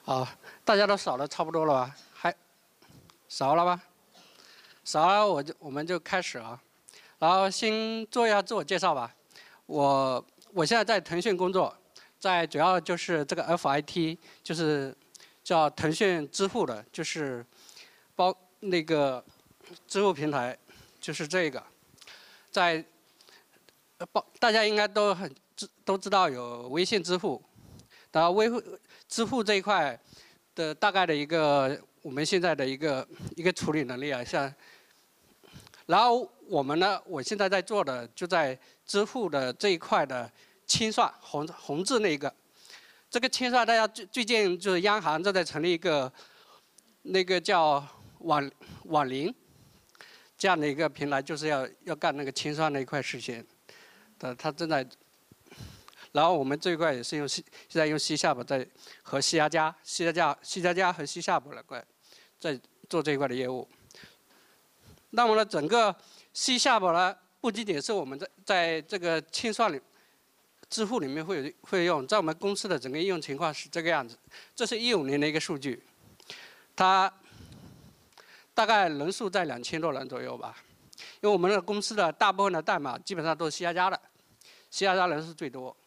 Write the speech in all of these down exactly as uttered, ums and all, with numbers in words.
好，大家都扫的差不多了吧？还扫了吧？扫了，我就我们就开始啊。然后先做一下自我介绍吧。我我现在在腾讯工作，在主要就是这个 F I T， 就是叫腾讯支付的，就是包那个支付平台，就是这个，在包大家应该都很知都知道有微信支付，然后微支付这一块的大概的一个我们现在的一个一个处理能力啊，像，然后我们呢，我现在在做的就在支付的这一块的清算红红字那个，这个清算大家最最近就是央行正在成立一个那个叫网网银这样的一个平台，就是要要干那个清算那一块事情，的它正在。然后我们这一块也是用 C， 现在用 C Sharp 在和 C 加加、C 加加、C 加加和 C Sharp 两块在做这一块的业务。那么呢，整个 C Sharp 呢，不仅仅是我们在在这个清算里、支付里面会有会用，在我们公司的整个应用情况是这个样子。这是一五年的一个数据，它大概人数在两千多人左右吧。因为我们的公司的大部分的代码基本上都是 C 加加的 ，C 加加人数最多。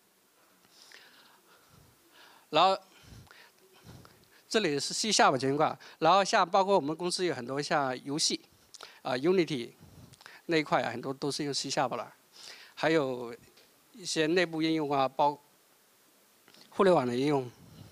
然后这里是 C Sharp 情况，然后像包括我们公司有很多像游戏，啊、呃、Unity 那一块啊，很多都是用 C Sharp 了，还有一些内部应用啊，包互联网的应用。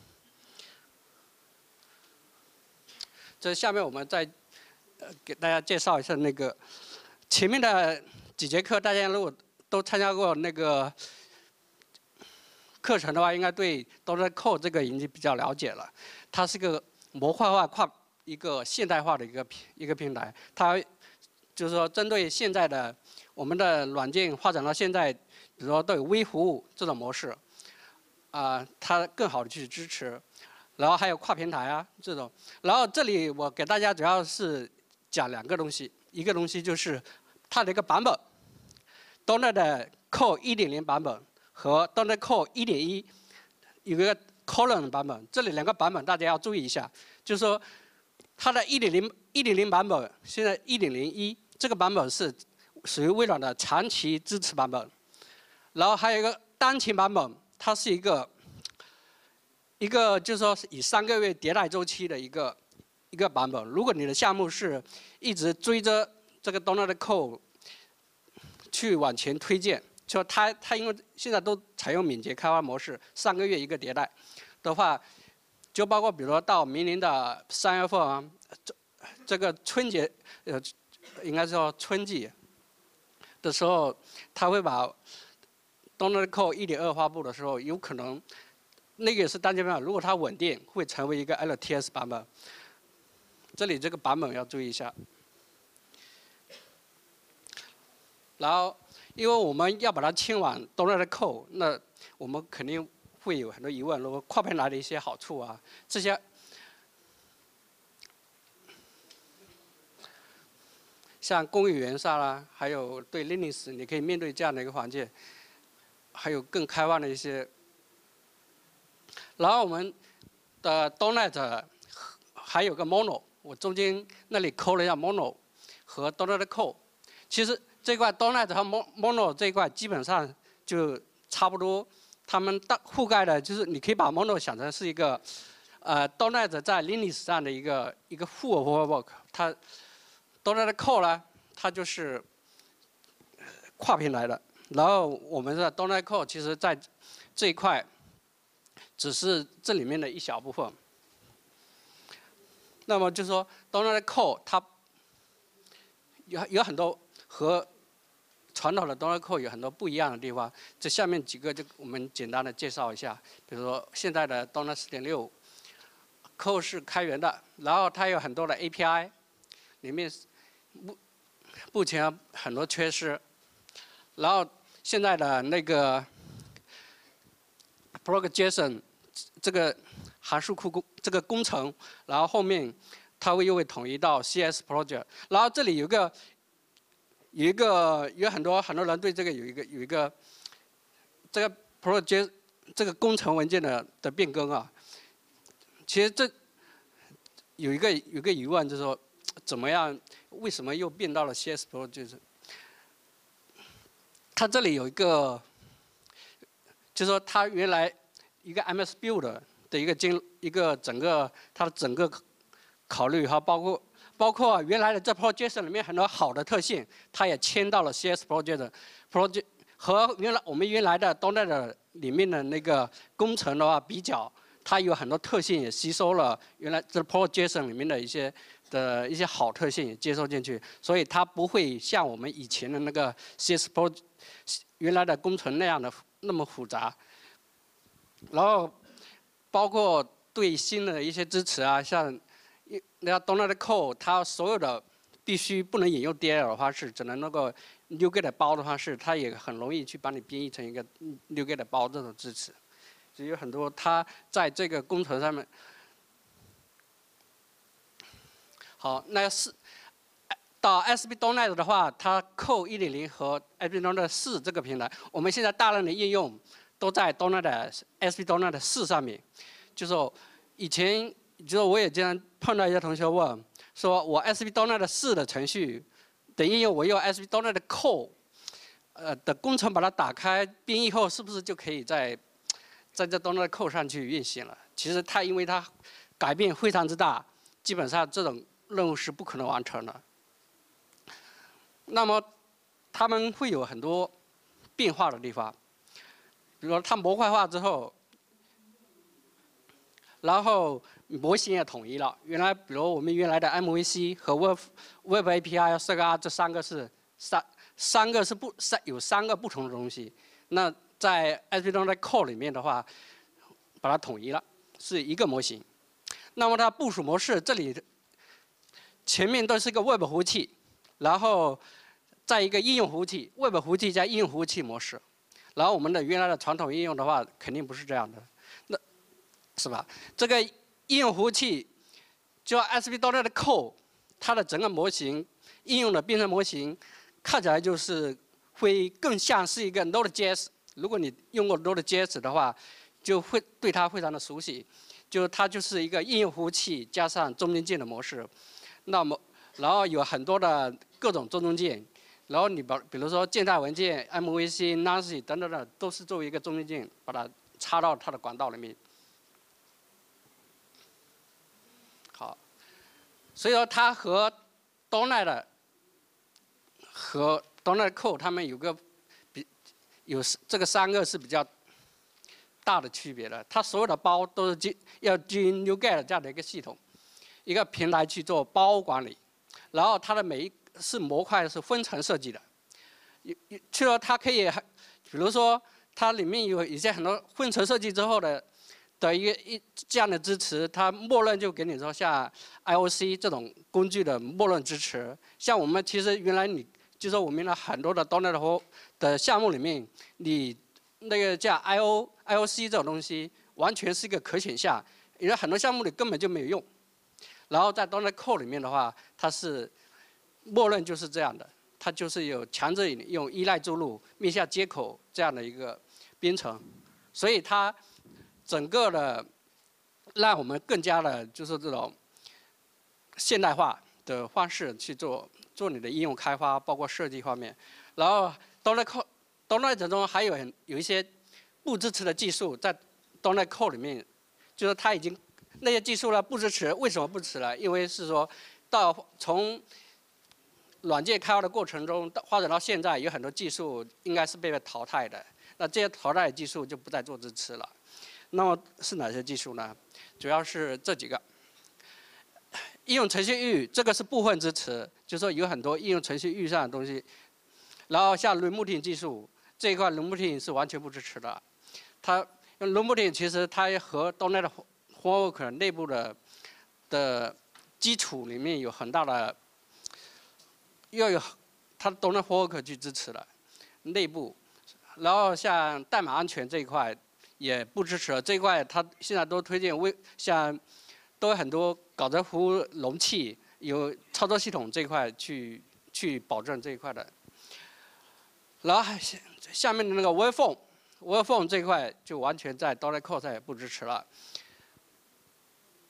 这下面我们再呃给大家介绍一下那个前面的几节课，大家如果都参加过那个课程的话，应该对 .dot net Core 这个已经比较了解了。它是个模块化、跨一个现代化的一个一个平台。它就是说，针对现在的我们的软件发展到现在，比如说都有微服务这种模式，啊、呃，它更好的去支持。然后还有跨平台啊这种。然后这里我给大家主要是讲两个东西，一个东西就是它的一个版本 ，.dot net Core 一点零版本。和 .dot net Core 一点一有一个 colon 版本，这里两个版本大家要注意一下，就是说它的一点零一点零版本，现在一点零一这个版本是属于微软的长期支持版本，然后还有一个当前版本，它是一个一个就是说以三个月迭代周期的一个一个版本。如果你的项目是一直追着这个 .dot net Core 去往前推荐。就它它因为现在都采用敏捷开发模式，上个月一个迭代的话，就包括比如说到明年的三月份啊，这这个春节呃应该说春季的时候，它会把 .dot net Core 一点二发布的时候，有可能那个也是单机版本，如果它稳定，会成为一个 L T S 版本。这里这个版本要注意一下，然后。因为我们要把它清往 .dot net Core， 那我们肯定会有很多疑问，如果跨平台的一些好处啊，这些像公寓元素啦，还有对 Linux， 你可以面对这样的一个环境，还有更开放的一些。然后我们的 .dot net 还有个 Mono， 我中间那里抠了一下 Mono 和 .dot net Core， 其实。这块 .dot net 和 Mono 这一块基本上就差不多，它们大覆盖的就是你可以把 Mono 想成是一个，呃 .dot net 在 Linux 上的一个一个 full framework， 它 .dot net Core 呢，它就是跨平台的。然后我们的 .dot net Core 其实在这一块只是这里面的一小部分。那么就是说 .dot net Core 它有有很多和传统的 .dot net Core 有很多不一样的地方，这下面几个就我们简单的介绍一下。比如说现在的 .dot net 四点六 Core 是开源的，然后它有很多的 A P I， 里面目目前很多缺失。然后现在的那个 Prog.json 这个函数库工这个工程，然后后面它会又会统一到 C S Project， 然后这里有一个。有一个有很多很多人对这个有一个有一个这个 project 这个工程文件的的变更啊， 其实这有一个有一个疑问，就是说，怎么样？为什么又变到了 C S Pro？ 就是它这里有一个，就是说它原来一个 M S Build 的一个经一个整个它的整个考虑，还包括包括原来的这 Project 里面很多好的特性，它也迁到了 C S Project Project 和原来我们原来的 .dot net 里面的那个工程的话比较。 它有很多特性也吸收了原来这 Project 里面的一些的一些好特性也接收进去，所以它不会像我们以前的那个 C S Pro 原来的工程那样的那么复杂。然后包括对新的一些支持啊，像那 .dot net Core 它所有的必须不能引用 D L 的话是只能那个 NuGet 包的话是它也很容易去把你编译成一个 NuGet 包这种支持。 只有很多，它在这个工程上面。好，那是到 S B .dot net 的话，它 Core 一点零和 S B .dot net 四这个平台，我们现在大量的应用都在 .dot net S B .dot net 四上面。就是说以前，就是我也经常碰到一些同学问，说我 S B .dot net 四的程序的应用，我用 S B .dot net Core 呃的工程把它打开编译后，是不是就可以在 在这 .dot net Core 上去运行了。其实它因为它改变非常之大，基本上这种任务是不可能完成的。那么他们会有很多变化的地方，比如说它模块化之后，然后模型也统一了。原来比如我们原来的 M V C 和 Web Web A P I、C R 这三个是三三个是不三有三个不同的东西。那 在 S B .dot net Core 里面的话，把它统一了，是一个模型。那么它部署模式这里前面都是一个 Web 服务器，然后再一个应用服务器 ，Web 服务器加应用服务器模式。然后我们的原来的传统应用的话，肯定不是这样的，那是吧？这个应用服务器就 S B .dot net Core， 它的整个模型应用的编程模型看起来就是会更像是一个 Node.js。 如果你用过 Node.js 的话，就会对它非常的熟悉。就它就是一个应用服务器加上中间件的模式。那么，然后有很多的各种中间件，然后你把比如说静态文件、M V C、Nancy 等等的，都是作为一个中间件，把它插到它的管道里面。好，所以说它和 .dot net 和 .dot net Core 它们有个 有这个三个是比较大的区别的，它所有的包都是基要基于 NuGet 这样的一个系统，一个平台去做包管理，然后它的每一是模块是分层设计的，有有去了它可以，比如说它里面有一些很多分层设计之后的的一个一这样的支持，它默认就给你说像 I O C 这种工具的默认支持，像我们其实原来你就说我们的很多的 .dot net 和的项目里面，你那个叫 I O I O C 这种东西，完全是一个可选项，因为很多项目里根本就没有用。然后在 .dot net Core 里面的话，它是默认就是这样的，它就是有强制用依赖注入、面向接口这样的一个编程，所以它整个的让我们更加的就是这种现代化的方式去做做你的应用开发，包括设计方面。然后 .dot net Core .dot net 中还有很有一些不支持的技术，在 .dot net Core 里面，就是它已经那些技术呢不支持，为什么不支持呢？因为是说到从软件开发的过程中发展到现在，有很多技术应该是被淘汰的，那这些淘汰的技术就不再做支持了。那么是哪些技术呢？主要是这几个。应用程序域这个是部分支持，就是说有很多应用程序域上的东西。然后像 Remoting 技术这一块 ，Remoting 是完全不支持的。它 Remoting 其实它和 .dot net Framework 内部的的基础里面有很大的，要有它 .dot net Framework 去支持的内部。然后像代码安全这一块也不支持，这一块它现在都推荐微像都有很多搞着服务容器有操作系统这一块去去保证这一块的。然后下下面的那个 Waveform，Waveform 这一块就完全在 .dot net Core 上也不支持了。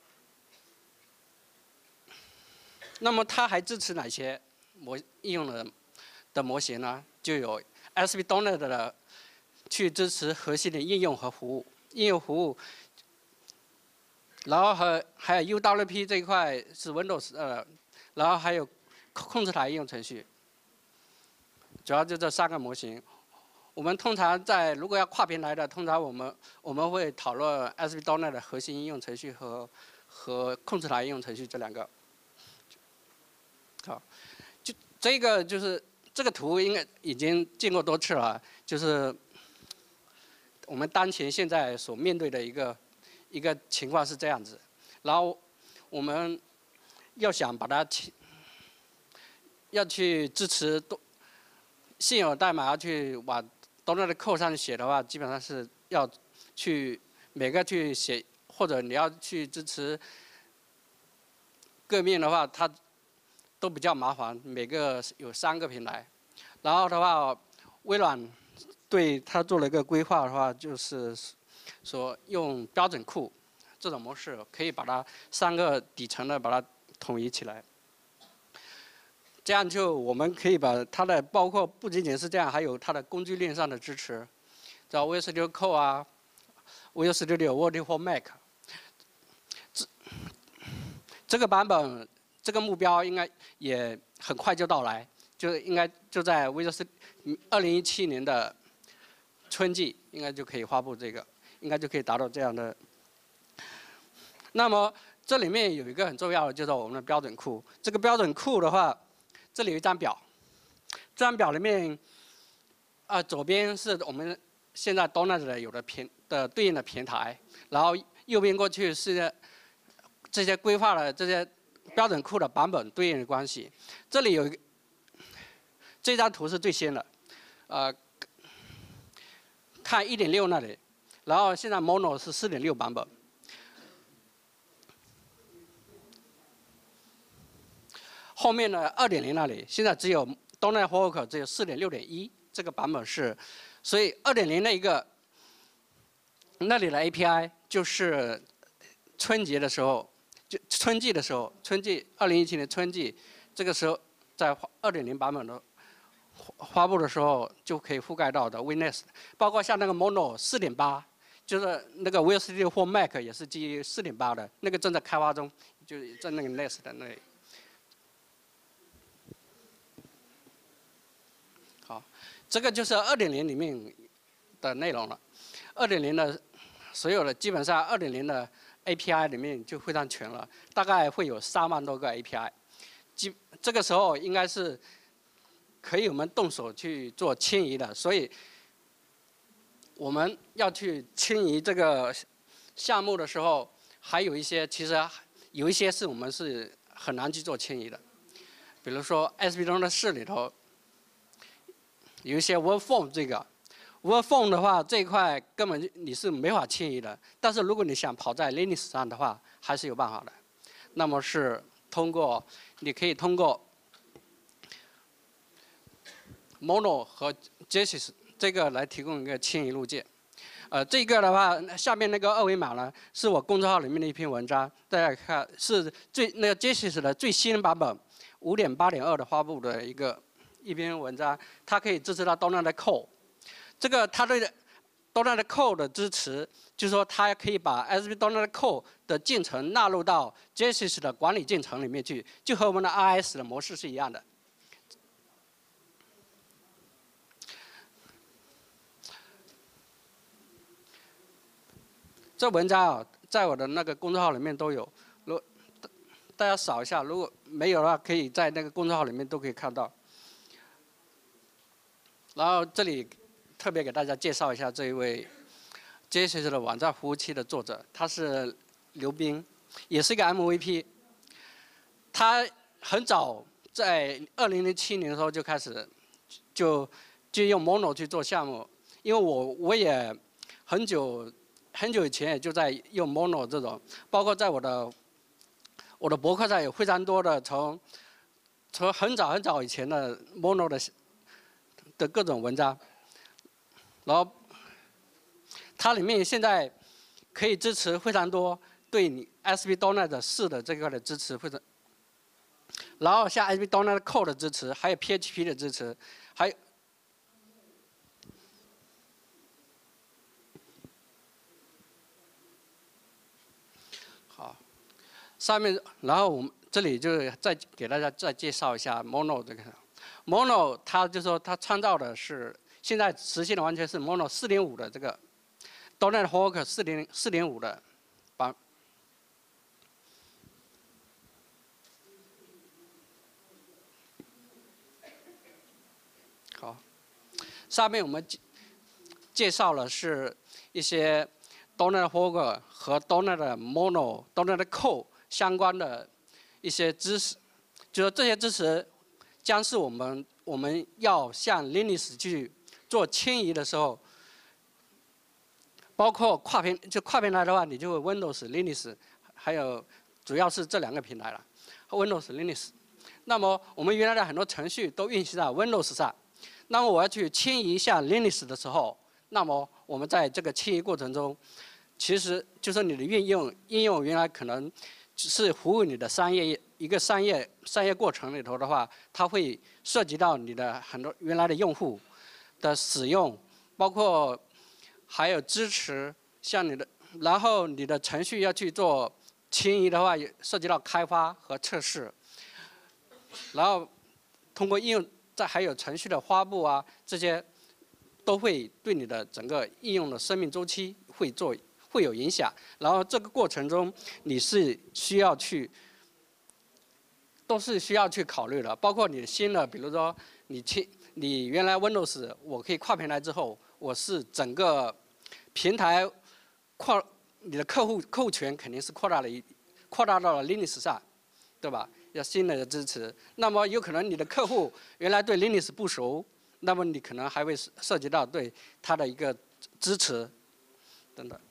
那么它还支持哪些模应用的的模型呢？就有 S B 端 的去支持核心的应用和服务，应用服务，然后和还有 U W P 这一块是 Windows 呃，然后还有控制台应用程序，主要就这三个模型。我们通常在如果要跨平台的，通常我们我们会讨论 S B 端 的核心应用程序和和控制台应用程序这两个。好，就这个就是这个图应该已经见过多次了，就是我们当前现在所面对的一个一个情况是这样子，然后我们要想把它要去支持多现有代码要去往端的 code 上写的话，基本上是要去每个去写，或者你要去支持各面的话，它都比较麻烦，每个有三个平台。然后的话，微软对它做了一个规划的话，就是说用标准库这种模式，可以把它三个底层的把它统一起来。这样就我们可以把它的包括不仅仅是这样，还有它的工具链上的支持，叫 Visual Studio Code 啊 ，Visual Studio Word for Mac。这这个版本这个目标应该也很快就到来，就应该就在 Visual 二零一七年的春季应该就可以发布这个，应该就可以达到这样的。那么这里面有一个很重要的，就是我们的标准库。这个标准库的话，这里有一张表，这张表里面，啊、呃，左边是我们现在 .NET 的有的平的对应的平台，然后右边过去是这些规划的这些标准库的版本对应的关系。这里有一个，这张图是最新的，呃，看 一点六 那里，然后现在 Mono 是 四点六 版本。后面的 二点零 那里，现在只有 .NET Framework 只有 四点六点一 这个版本是，所以 二点零 那一个那里的 A P I 就是春节的时候，就春季的时候，春季二零一七年春季这个时候在 二点零 版本的发布的时候就可以覆盖到的 Windows， 包括像那个 Mono 四点八，就是那个 Visual Studio for Mac 也是基于 四点八 的，那个正在开发中，就是在那个 Nest 的那里。这个就是 二点零 里面的内容了。二点零 的所有的基本上 二点零 的 A P I 里面就非常全了，大概会有三万多个 A P I。基这个时候应该是可以我们动手去做迁移的，所以我们要去迁移这个项目的时候，还有一些其实有一些是我们是很难去做迁移的，比如说 S B 中的四里头。有一些 WordForm 这个 ，WordForm 的话这一块根本你是没法迁移的。但是如果你想跑在 Linux 上的话，还是有办法的。那么是通过，你可以通过 Mono 和 Genesis 这个来提供一个迁移路径。呃，这个的话，下面那个二维码呢，是我公众号里面的一篇文章，大家看是最那个 Genesis 的最新版本 五点八点二 的发布的一个。一篇文章，它可以支持到 .NET 的 Core， 这个它对 .NET 的 Core 的支持，就是说它可以把 S B .NET Core 的进程纳入到 Genesis 的管理进程里面去，就和我们的 R S 的模式是一样的。这文章啊，在我的那个公众号里面都有，如大家扫一下，如果没有的话，可以在那个公众号里面都可以看到。然后这里特别给大家介绍一下这一位 Genesis 的网站服务器的作者，他是刘斌，也是一个 M V P。他很早在二零零七年的时候就开始就就用 Mono 去做项目，因为我我也很久很久以前也就在用 Mono 这种，包括在我的我的博客上有非常多的从从很早很早以前的 Mono 的。的各种文章，然后它里面现在可以支持非常多对你 S B .NET 四的这个的支持非常， 然后像 A S P .NET Core 的支持，还有 P H P 的支持，还有好，上面然后我们这里就再给大家再介绍一下 Mono 这个 Mono， 它就说它创造的是现在实现的完全是 Mono 四点五的这个 .NET Framework 四点四点五的版。好，上面我们介介绍了是一些 .NET Framework 和 .NET Mono、.NET Core 相关的一些知识，就是这些知识将是我们我们要向 Linux 去做迁移的时候，包括跨平就跨平台的话，你就 Windows、Linux， 还有主要是这两个平台了 ，Windows、Linux。那么我们原来的很多程序都运行在 Windows 上，那么我要去迁移向 Linux 的时候，那么我们在这个迁移过程中，其实就是你的应用应用原来可能是服务你的商业一个商业商业过程里头的话，它会涉及到你的很多原来的用户的使用，包括还有支持像你的，然后你的程序要去做迁移的话，也涉及到开发和测试，然后通过应用，再还有程序的发布啊，这些都会对你的整个应用的生命周期会做会有影响。然后这个过程中，你是需要去，都是需要去考虑的，包括你新的，比如说你迁你原来 Windows 我可以跨平台之后，我是整个平台扩你的客户客户群肯定是扩大了一扩大到了 Linux 上，对吧？要新的支持，那么有可能你的客户原来对 Linux 不熟，那么你可能还会涉及到对它的一个支持等等。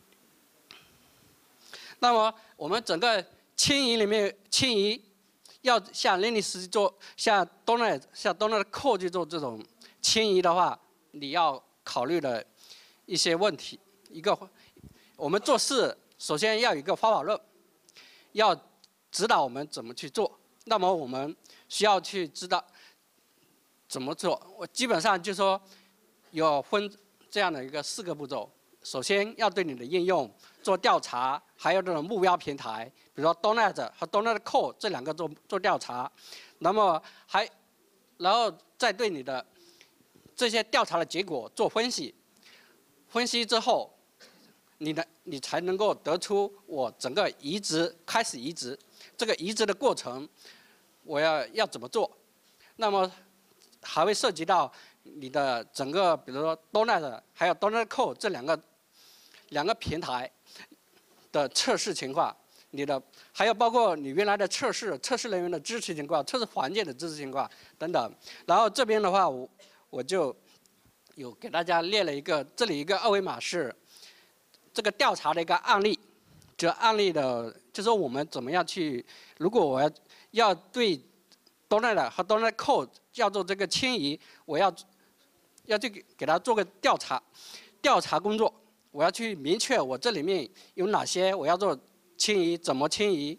那么我们整个迁移里面迁移要向 Linux 做像 .NET 像 .NET Core 去做这种迁移的话，你要考虑的一些问题，一个我们做事首先要有一个方法论，要指导我们怎么去做。那么我们需要去知道怎么做。我基本上就说有分这样的一个四个步骤。首先要对你的应用做调查，还有这种目标平台，比如说 .NET 和 .NET Core 这两个做做调查。那么还然后再对你的这些调查的结果做分析。分析之后，你的你才能够得出我整个移植开始移植这个移植的过程，我要要怎么做？那么还会涉及到你的整个，比如说 .NET 还有 .NET Core 这两个两个平台的测试情况，你的还有包括你原来的测试测试人员的支持情况、测试环境的支持情况等等。然后这边的话，我我就有给大家列了一个，这里一个二维码是这个调查的一个案例，这案例的就是说我们怎么样去，如果我要要对 .NET 和 .NET Core 要做这个迁移，我要要去给给他做个调查调查工作，我要去明确我这里面有哪些我要做迁移，怎么迁移。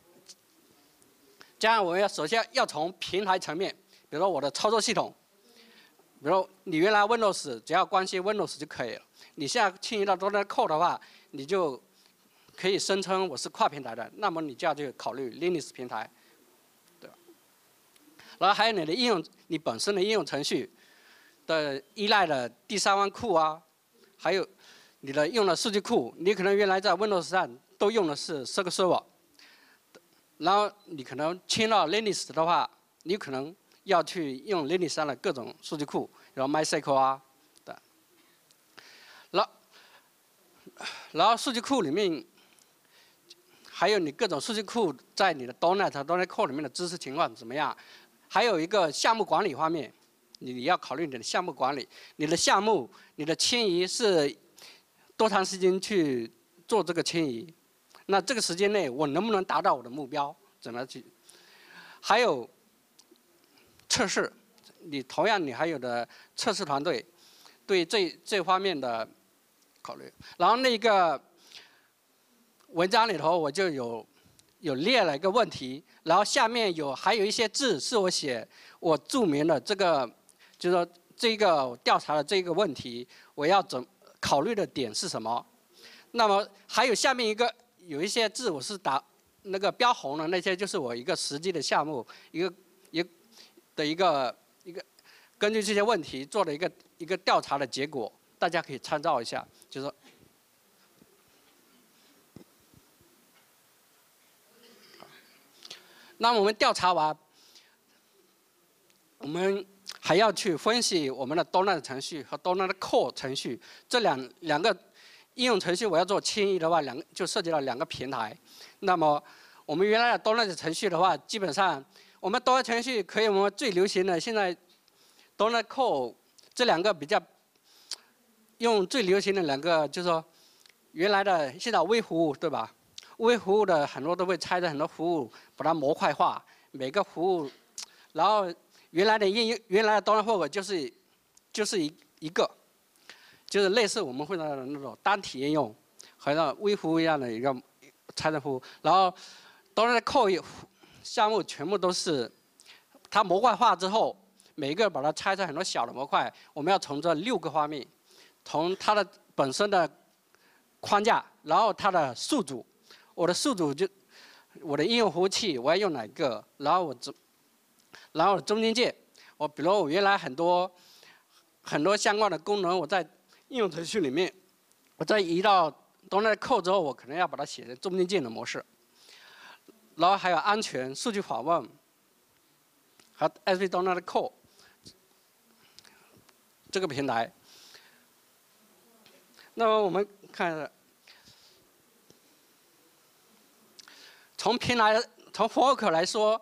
这样我要首先要从平台层面，比如说我的操作系统，比如你原来 Windows 只要关心 Windows 就可以了，你现在迁移到 .NET Core 的话，你就可以声称我是跨平台的，那么你就要去考虑 Linux 平台，对吧？然后还有你的应用，你本身的应用程序的依赖的第三方库啊，还有你的用的数据库，你可能原来在 Windows 上都用的是 S Q L Server， 然后你可能迁到 Linux 的话，你可能要去用 Linux 上的各种数据库，然后 MySQL 啊的，然然后数据库里面还有你各种数据库在你的 .NET 和 .NET Core 里面的支持情况怎么样？还有一个项目管理方面，你要考虑你的项目管理，你的项目、你的迁移是多长时间去做这个迁移？那这个时间内我能不能达到我的目标？怎么去？还有测试，你同样你还有的测试团队对这这方面的考虑。然后那个文章里头我就有有列了一个问题，然后下面有还有一些字是我写我注明的这个，就是说这个调查的这个问题，我要怎考虑的点是什么？那么还有下面一个有一些字我是打那个标红的那些，就是我一个实际的项目，一个一的一个一个根据这些问题做的一个一个调查的结果，大家可以参照一下，就是说。那我们调查完，我们还要去分析我们的 Donut 程序和 Donut Core 程序这两两个应用程序，我要做迁移的话，两个就涉及到两个平台。那么我们原来的 Donut 程序的话，基本上我们 Donut 程序可以我们最流行的现在 Donut Core 这两个比较用最流行的两个，就是说原来的现在微服务对吧？微服务的很多都会拆成很多服务，把它模块化，每个服务，然后原来的应用，原来的 Donut Fork 就是就是一一个，就是类似我们会的那种单体应用，和那微服务一样的一个拆成服务，然后 Donut Core 项目全部都是它模块化之后，每一个把它拆成很多小的模块，我们要从这六个方面，从它的本身的框架，然后它的宿主。我的宿主就我的应用服务器，我要用哪个？然后我中，然后中间件，我比如我原来很多很多相关的功能，我在应用程序里面，我再移到 Donut Core 之后，我可能要把它写成中间件的模式。然后还有安全、数据访问和 S V Donut Core 这个平台。那么我们看。从平台从 Fork 来说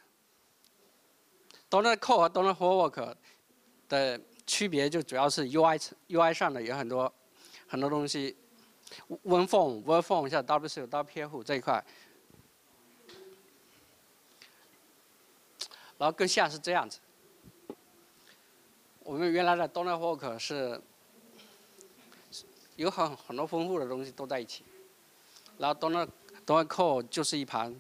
，Donut Core 和 Donut Fork 的区别就主要是 U I U I 上的有很多很多东西 ，WinForm、WordForm 像 W C W P F 这一块，然后更像是这样子。我们原来的 Donut Fork 是有很很多丰富的东西都在一起，然后 Donut Donut Core 就是一盘，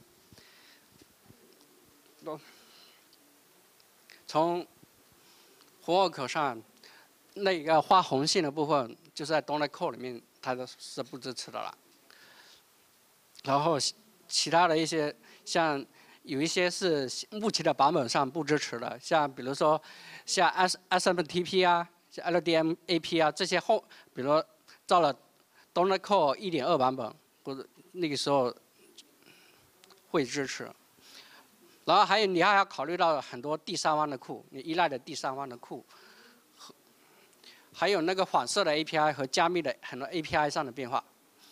从 Fork 上那个画红线的部分，就是在 Donut Core 里面它的是不支持的了。然后其他的一些像有一些是目前的版本上不支持的，像比如说像 S S M T P 啊，像 L D M A P 啊这些后，比如说到了 Donut Core 一点二版本，或者那个时候会支持。然后还有你还要考虑到很多第三方的库，你依赖的第三方的库，还有那个反射的 A P I 和加密的很多 A P I 上的变化。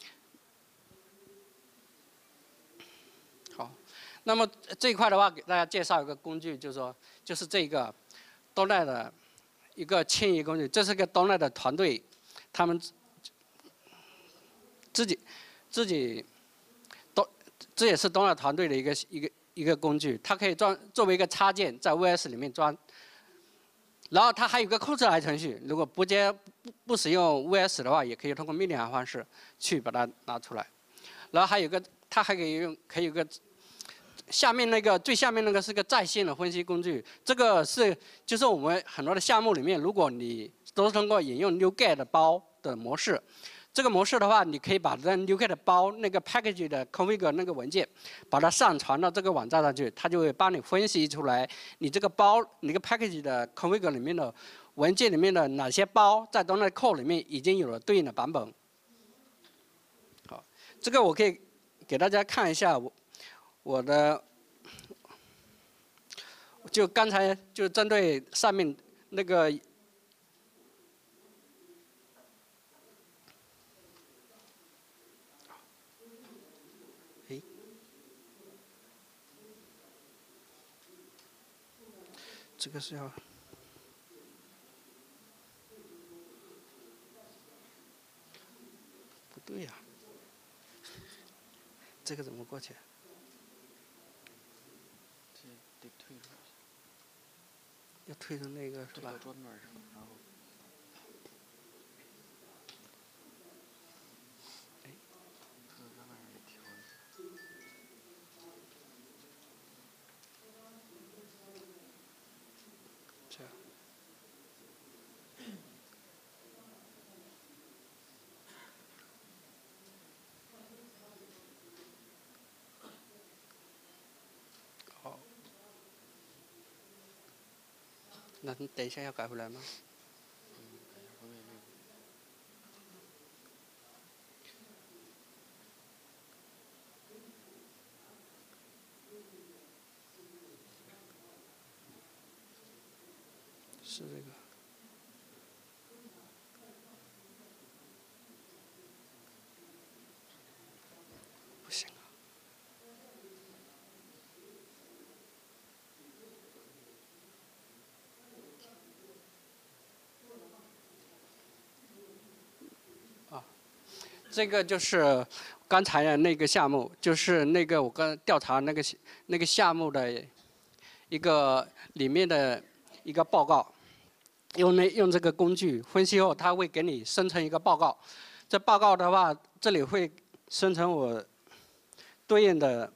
好，那么这一块的话，给大家介绍一个工具，就是说，就是这个 Donut 的一个迁移工具，这是个 Donut 的团队，他们自己自己都这也是 Donut 团队的一个一个一个工具，它可以装作为一个插件在 V S 里面装。然后它还有个控制台程序，如果不接不不使用 V S 的话，也可以通过命令行方式去把它拿出来。然后还有个，它还可以用，可以有个下面那个最下面那个是个在线的分析工具，这个是就是我们很多的项目里面，如果你都是通过引用 NuGet 包的模式。这个模式的话，你可以把这 NuGet 包那个 package 的 config 那个文件，把它上传到这个网站上去，它就会帮你分析出来你这个包、你这个 package 的 config 里面的文件里面的哪些包在 Donut Core 里面已经有了对应的版本。好，这个我可以给大家看一下我我的，就刚才就针对上面那个。这个是要不对呀、啊，这个怎么过去？ 这得退出来。 要退成那个是吧？ 桌面上，然后。哎，这个在外面也调一下。 那你等一下要改回来吗？ 嗯，改回来那个。 是这个。不行啊。啊，这个就是刚才的那个项目，就是那个我刚调查那个那个项目的一个里面的一个报告。用那用这个工具分析后，它会给你生成一个报告。这报告的话，这里会生成我对应的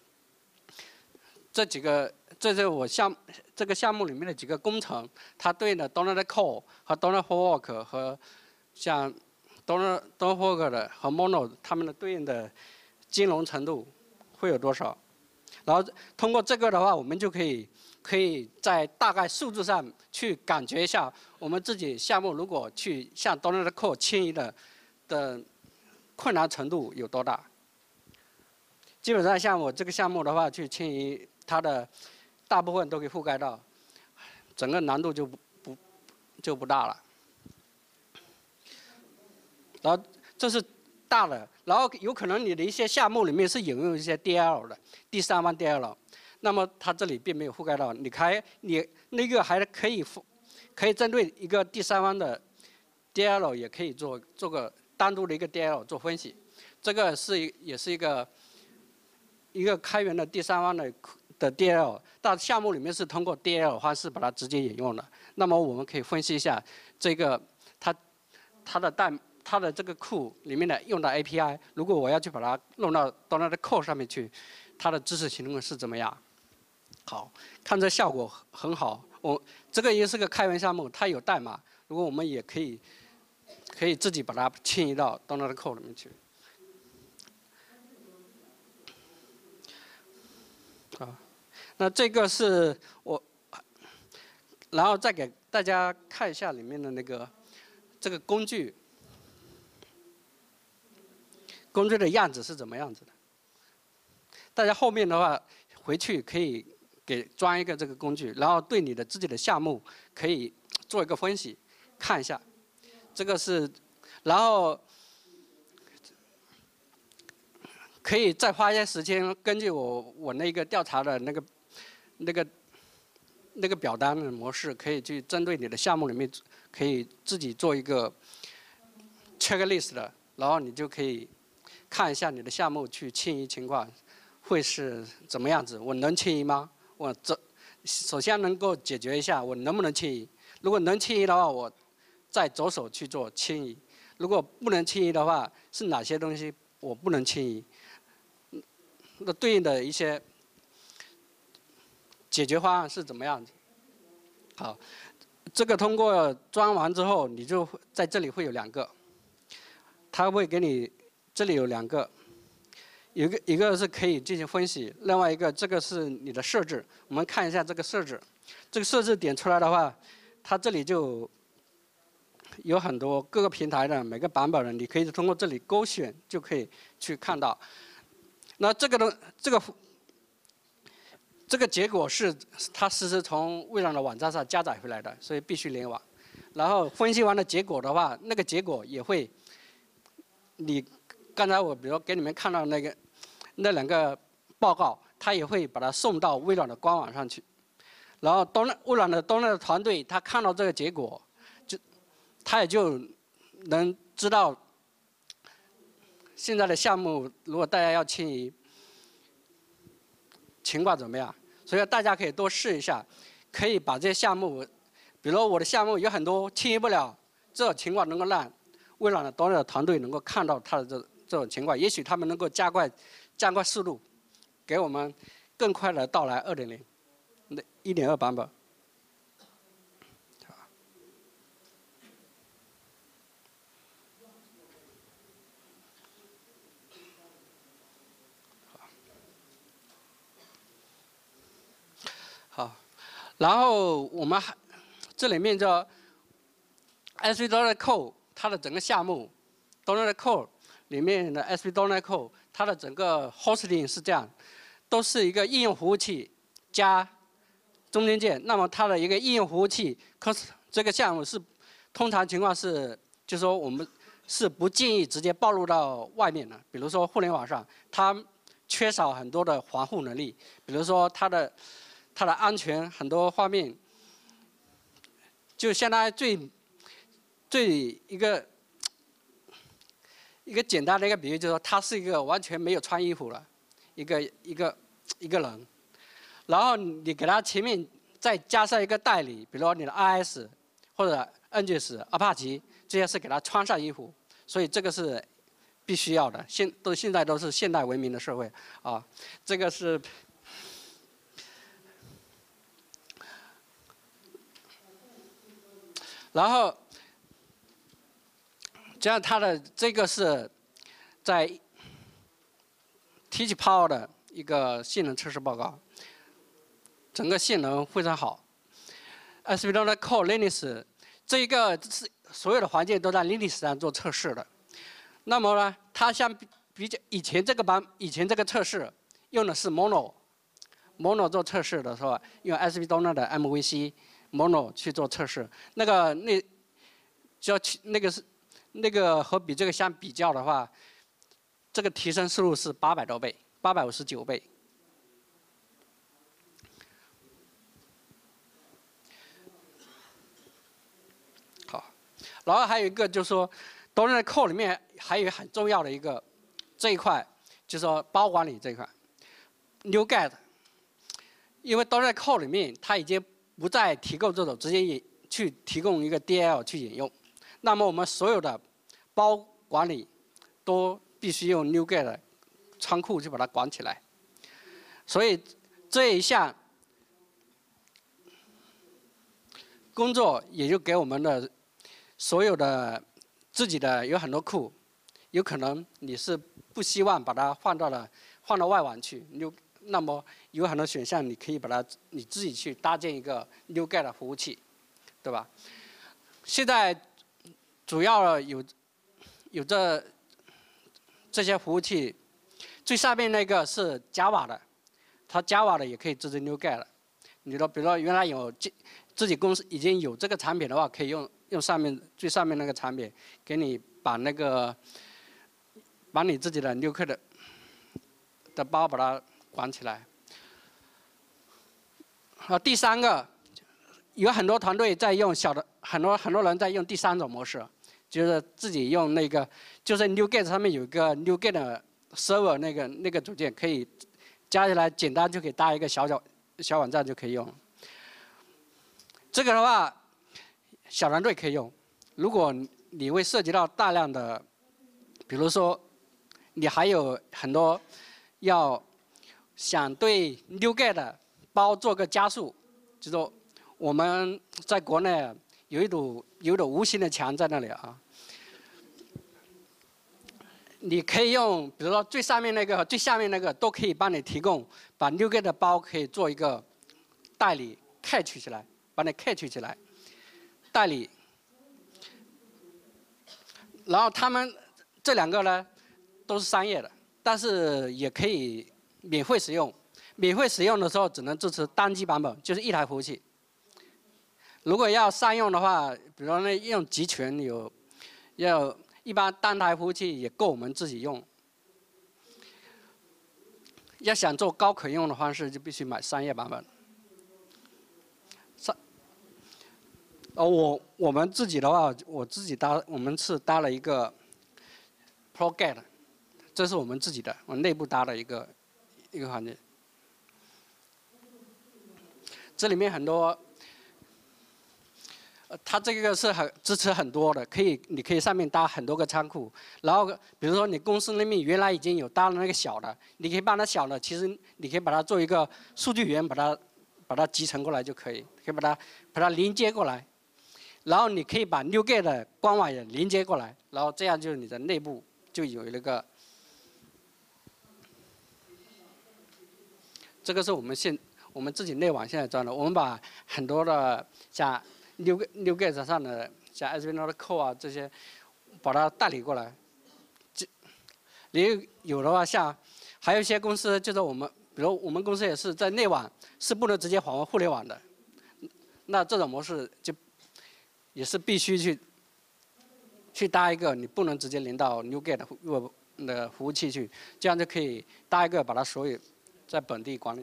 这几个，这是我项这个项目里面的几个工程，它对应的 Donut Core 和 Donut Fork 和像 Donut Donut Fork 的和 Mono 它们的对应的金融程度会有多少？然后通过这个的话，我们就可以。可以在大概数字上去感觉一下，我们自己项目如果去向 Donut Core 迁移的的困难程度有多大。基本上像我这个项目的话，去迁移它的大部分都可以覆盖到，整个难度就不不就不大了。然后这是大的，然后有可能你的一些项目里面是引用一些 D L 的第三方 D L。那么它这里并没有覆盖到，你还你那个还可以覆，可以针对一个第三方的 D L 也可以做做个单独的一个 D L 做分析，这个是也是一个一个开源的第三方的的 D L， 但项目里面是通过 D L 方式把它直接引用的。那么我们可以分析一下这个它它的代它的这个库里面的用的 A P I， 如果我要去把它弄到到它的 Core 上面去，它的支持情况是怎么样？好，看这效果很好。我这个也是个开源项目，它有代码。如果我们也可以，可以自己把它迁移到 Donut Core 里面去。啊，那这个是我，然后再给大家看一下里面的那个这个工具，工具的样子是怎么样子的。大家后面的话回去可以。给装一个这个工具，然后对你的自己的项目可以做一个分析，看一下，这个是，然后可以再花一些时间，根据我我那个调查的那个那个那个表单的模式，可以去针对你的项目里面，可以自己做一个 checklist 的，然后你就可以看一下你的项目去迁移情况会是怎么样子，我能迁移吗？我这首先能够解决一下我能不能迁移，如果能迁移的话，我再着手去做迁移；如果不能迁移的话，是哪些东西我不能迁移？那对应的一些解决方案是怎么样子？好，这个通过装完之后，你就在这里会有两个，它会给你这里有两个。一个一个是可以进行分析，另外一个这个是你的设置。我们看一下这个设置，这个设置点出来的话，它这里就有很多各个平台的每个版本的，你可以通过这里勾选就可以去看到。那这个的这个这个结果是它实时从微软的网站上加载回来的，所以必须联网。然后分析完的结果的话，那个结果也会，你刚才我比如给你们看到那个。那两个报告，它也会把它送到微软的官网上去，然后东微软的东的团队，他看到这个结果，就他也就能知道现在的项目，如果大家要迁移，情况怎么样。所以大家可以多试一下，可以把这些项目，比如我的项目有很多迁移不了，这种情况能够让微软的东的团队能够看到它的这这种情况，也许他们能够加快。加快速度，给我们更快的到来二点零，那一点二版本。好，然后我们还这里面就 S V .NET Core 它的整个项目 .NET Core 里面的 S V .NET Core 它的整个 hosting 是这样，都是一个应用服务器加中间件。那么它的一个应用服务器 cos 这个项目是通常情况是，就是说我们是不建议直接暴露到外面的。比如说互联网上，它缺少很多的防护能力，比如说它的它的安全很多方面，就相当于最最一个一个简单的一个比喻，就是说他是一个完全没有穿衣服了一个一个一个人，然后你给他前面再加上一个代理，比如说你的 I S 或者 N G S、阿帕奇，这些是给他穿上衣服，所以这个是必须要的。现都现在都是现代文明的社会啊，这个是。然后，这样它的这个是在 Teach Power 的一个性能测试报告，整个性能非常好。S V .NET Core Linux 这一个是所有的环境都在 Linux 上做测试的。那么呢，它相比较以前这个版以前这个测试用的是 Mono，Mono 做测试的时候用 S V .NET 的 M V C。Mono 去做测试，那个那，就要去那个是，那个和比这个相比较的话，这个提升速度是八百多倍，八百五十九倍。好，然后还有一个就是说 .NET Core 里面还有很重要的一个这一块，就是说包管理这一块 ，NuGet， 因为 .NET Core 里面它已经不再提供这种直接引去提供一个 D L 去引用，那么我们所有的包管理都必须用 NuGet 仓库去把它管起来。所以这一项工作也就给我们的所有的自己的有很多库，有可能你是不希望把它放到了放到外网去，你就那么有很多选项，你可以把它你自己去搭建一个 NuGet 的服务器，对吧？现在主要有有这这些服务器，最上面那个是 Java 的，它 Java 的也可以支持 NuGet 的。你说，比如说原来有自己公司已经有这个产品的话，可以用用上面最上面那个产品，给你把那个把你自己的 NuGet 的的包把它管起来。啊，第三个，有很多团队在用小的，很多很多人在用第三种模式，就是自己用那个，就是 NuGet 上面有一个 NuGet 的 server 那个那个组件，可以加起来简单就可以搭一个小小小网站就可以用。这个的话，小团队可以用。如果你会涉及到大量的，比如说你还有很多要想对 NuGet 的包做个加速，就说我们在国内有一堵有一堵无形的墙在那里啊。你可以用，比如说最上面那个、最下面那个都可以帮你提供，把 NuGet 的包可以做一个代理 catch 起来，把你 catch 起来，代理。然后他们这两个呢都是商业的，但是也可以免费使用。免费使用的时候只能支持单机版本，就是一台服务器。如果要商用的话，比如说那用集群有，要一般单台服务器也够我们自己用。要想做高可用的方式，就必须买商业版本。商，呃，我我们自己的话，我自己搭，我们是搭了一个 ProGet， 这是我们自己的，我内部搭的一个一个环节。这里面很多，呃，它这个是很支持很多的，可以，你可以上面搭很多个仓库，然后比如说你公司那边原来已经有搭了那个小的，你可以把它小的，其实你可以把它做一个数据源，把它把它集成过来就可以，可以把它把它连接过来，然后你可以把 NuGet 的官网也连接过来，然后这样就是你的内部就有那个，这个是我们现。我们自己内网现在装的，我们把很多的像 New NewGate 上的像 Esplanade Core 啊这些，把它代理过来。这你有的话，像还有一些公司，就是我们，比如我们公司也是在内网是不能直接访问互联网的，那这种模式就也是必须去去搭一个，你不能直接连到 NewGate 服的服务器去，这样就可以搭一个把它所有在本地管理。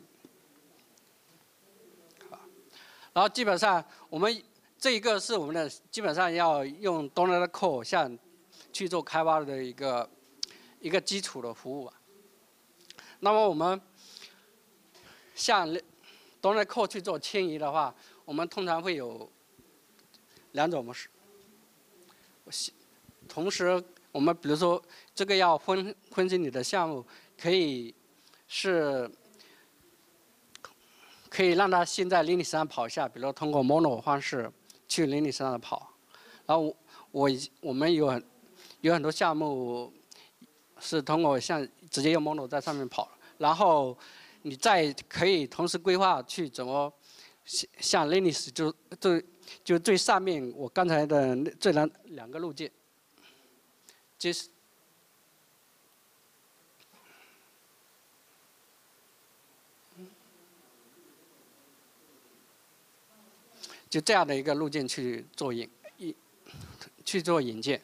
然后基本上我们这一个是我们的基本上要用 .NET Core 像去做开发的一个一个基础的服务。那么我们像 .NET Core 去做迁移的话，我们通常会有两种模式。同时，我们比如说这个要分分析你的项目，可以是。可以让它先在 Linux 上跑一下，比如通过 Mono 方式去 Linux 上跑。然后我我我们有很有很多项目是通过像直接用 Mono 在上面跑，然后你再可以同时规划去怎么像 Linux 就就就最上面我刚才的这两两个路径，就是就这样的一个路径去做引引去做引荐。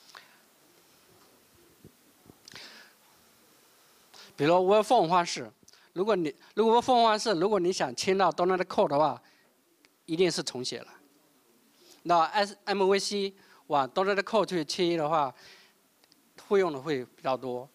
比如 WebForm 方式，如果你如果 WebForm 方式，如果你想迁到 .NET Core 的话，一定是重写了。那 S M V C 往 .NET Core 去迁移的话，会用的会比较多。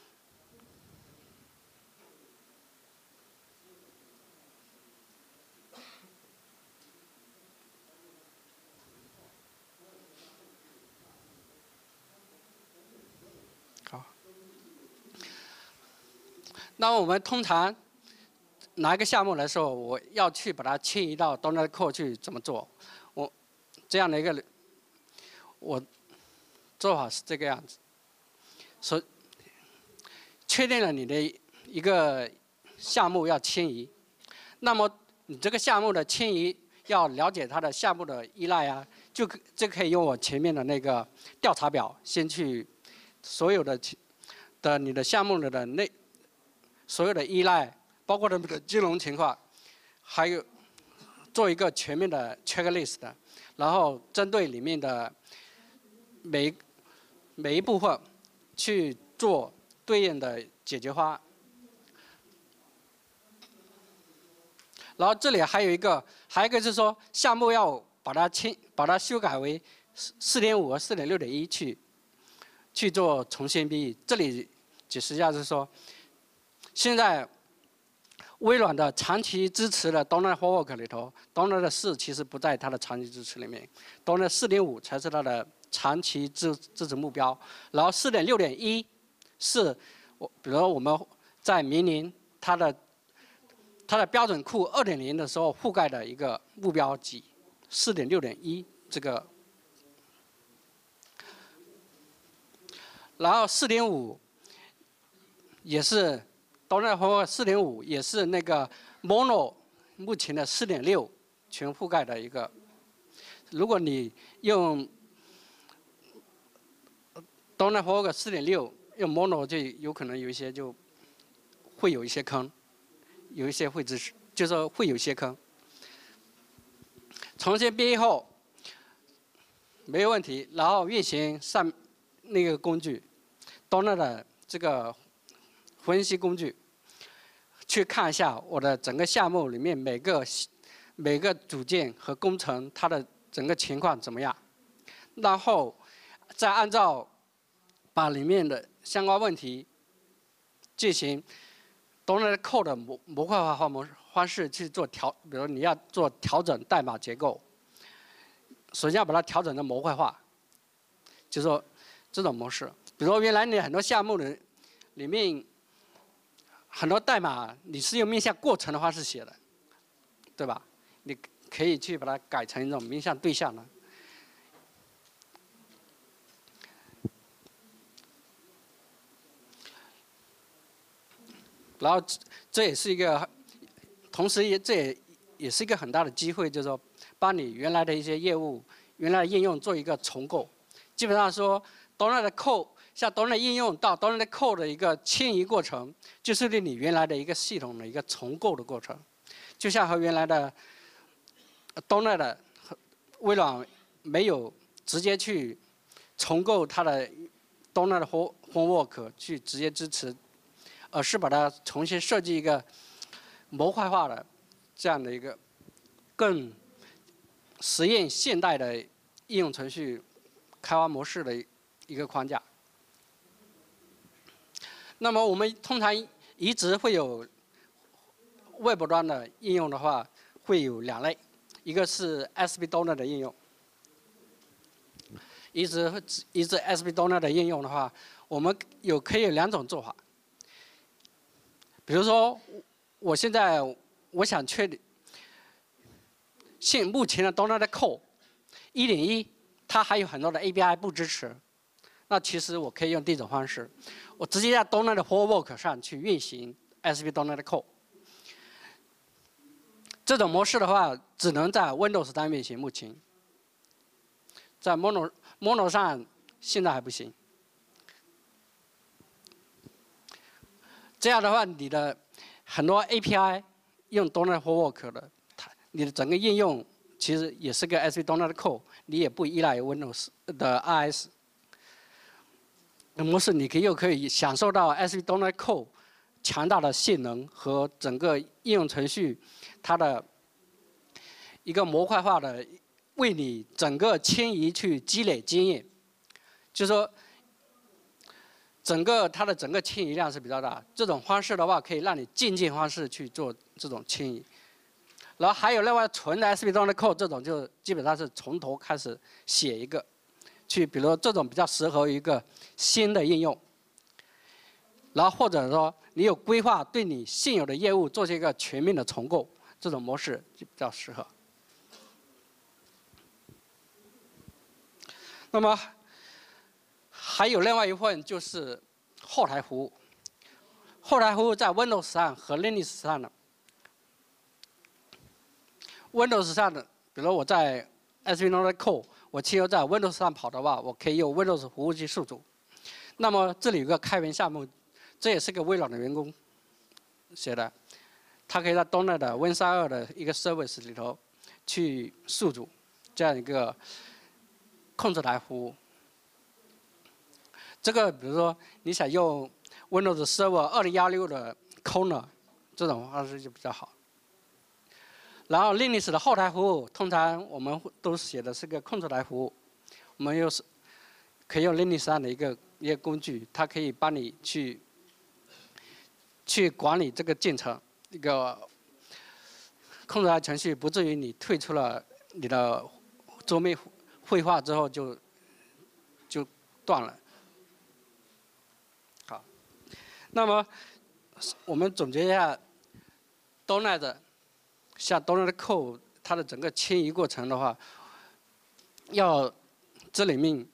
那我们通常拿一个项目来说，我要去把它迁移到 .NET Core 去怎么做？我这样的一个我做法是这个样子：说确定了你的一个项目要迁移，那么你这个项目的迁移要了解它的项目的依赖啊，就这可以用我前面的那个调查表，先去所有的的你的项目的内。所有的依赖，包括他们的金融情况，还有做一个全面的 checklist， 然后针对里面的每每一部分去做对应的解决方案。然后这里还有一个，还有一个就是说，项目要把它迁，把它修改为四点五和四点六点一去去做重新编译。这里解释一下，就是说。现在微软的长期支持的 .NET Framework 里头 ，.NET 四其实不在它的长期支持里面 ，.NET 四点五才是它的长期支支持目标。然后四点六点一是我，比如我们在明年它的它的标准库二点零的时候覆盖的一个目标级，四点六点一这个，然后四点五也是。.NET Framework 四点五也是那个 Mono 目前的四点六全覆盖的一个。如果你用 .NET Framework 四点六用 Mono 就有可能有一些就会有一些坑，有一些会支持，就是说会有一些坑。重新编译后没有问题，然后运行上那个工具 .NET 的这个。分析工具，去看一下我的整个项目里面每个每个组件和工程它的整个情况怎么样，然后再按照把里面的相关问题进行 .NET Core 的模模块化方模方式去做调，比如你要做调整代码结构，首先要把它调整成模块化，就是说这种模式。比如说原来你很多项目的里面。很多代码你是用面向过程的方式写的，对吧？你可以去把它改成一种面向对象的。然后这也是一个，同时也这也也是一个很大的机会，就是说帮你原来的一些业务、原来的应用做一个重构。基本上说 ，Donut 的 code 像 Donut 应用到 Donut 的 code 的一个迁移过程，就是对你原来的一个系统的一个重构的过程。就像和原来的 Donut 的微软没有直接去重构它的 Donut 的 Homework 去直接支持，而是把它重新设计一个模块化的这样的一个更实验现代的应用程序开发模式的一个框架。那么我们通常移植会有 Web 端的应用的话，会有两类，一个是 S B Donut 的应用。移植移植 S B Donut 的应用的话，我们有可以有两种做法。比如说，我现在我想确定，现目前的 Donut 的 Core 一点一，它还有很多的 A P I 不支持。那其实我可以用第一种方式，我直接在 Donut 的 Framework 上去运行 S B Donut 的 Core。这种模式的话，只能在 Windows 上运行，目前在 Mono Mono 上现在还不行。这样的话，你的很多 A P I 用 Donut Framework 的，它你的整个应用其实也是个 S B Donut Core， 你也不依赖 Windows 的 I S。的模式，你可以又可以享受到 S B Donut Core 强大的性能和整个应用程序它的一个模块化的，为你整个迁移去积累经验。就是说，整个它的整个迁移量是比较大。这种方式的话，可以让你渐进方式去做这种迁移。然后还有另外纯的 S B Donut Core 这种，就基本上是从头开始写一个。去，比如这种比较适合一个新的应用，然后或者说你有规划对你现有的业务做一个全面的重构，这种模式就比较适合。那么还有另外一部分就是后台服务，后台服务在 Windows 上和 Linux 上的 ，Windows 上的，比如我在 S B Donut Core。我汽油在 Windows 上跑的话，我可以用 Windows 服务器宿主。那么这里有个开源项目，这也是个微软的员工写的，他可以在 Donut 的 Win 三二的一个 service 里头去宿主这样一个控制台服务。这个比如说你想用 Windows Server 二零一六的 Kernel 这种方式就比较好。然后 Linux 的后台服务，通常我们都写的是个控制台服务，我们又是可以用 Linux 上的一个一个工具，它可以帮你去去管理这个进程，一个控制台程序，不至于你退出了你的桌面绘画之后就就断了。好，那么我们总结一下 ，Donut。像 Donut Core 它的整个迁移过程的话，要这里面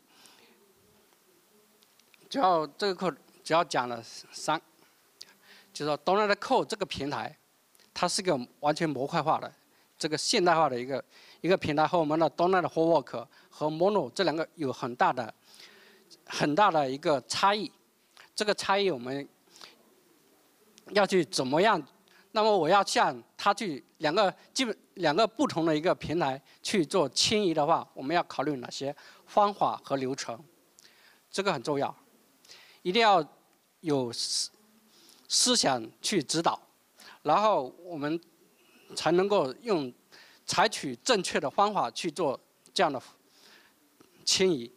只要这个 code 只要讲了三，就是说 Donut Core 这个平台，它是个完全模块化的这个现代化的一个一个平台，和我们的 Donut Framework 和 Mono 这两个有很大的很大的一个差异。这个差异我们要去怎么样？那么我要向它去两个基本两个不同的一个平台去做迁移的话，我们要考虑哪些方法和流程？这个很重要，一定要有思思想去指导，然后我们才能够用采取正确的方法去做这样的迁移。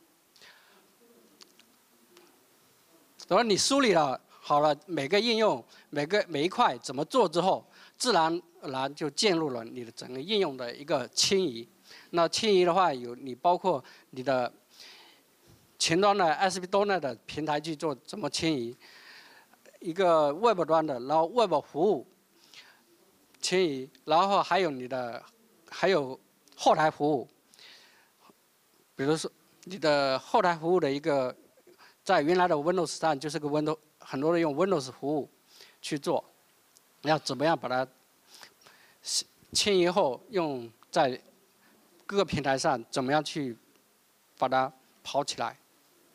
然后你梳理了好了每个应用。每个每一块怎么做之后，自然而然就进入了你的整个应用的一个迁移。那迁移的话，有你包括你的前端的 S B Donut 的平台去做怎么迁移，一个 Web 端的，然后 Web 服务迁移，然后还有你的还有后台服务，比如说你的后台服务的一个，在原来的 Windows 上就是个 Windows， 很多人用 Windows 服务。去做，要怎么样把它迁移后用在各个平台上怎么样去把它跑起来。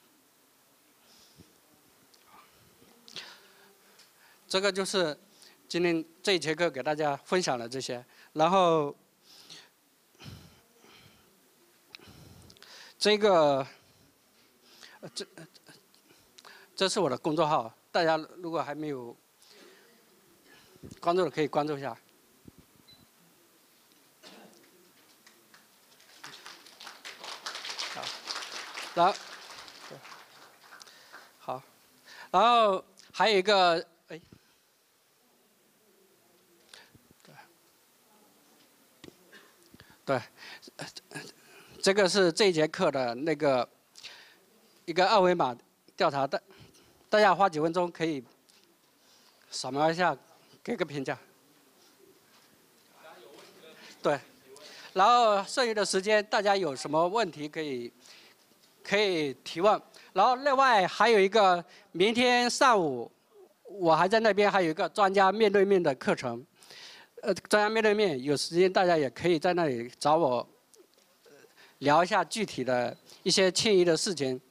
这个就是今天这一节课给大家分享的这些，然后这个这这是我的公众号，大家如果还没有关注的可以关注一下。好，然后好，然后还有一个。 对，这个是这一节课的那个一个二维码调查的，大家花几分钟可以扫描一下，给个评价。对，然后剩余的时间大家有什么问题可以可以提问。然后另外还有一个，明天上午我还在那边还有一个专家面对面的课程。 呃，专家面对面，有时间大家也可以在那里找我聊一下具体的一些迁移的事情。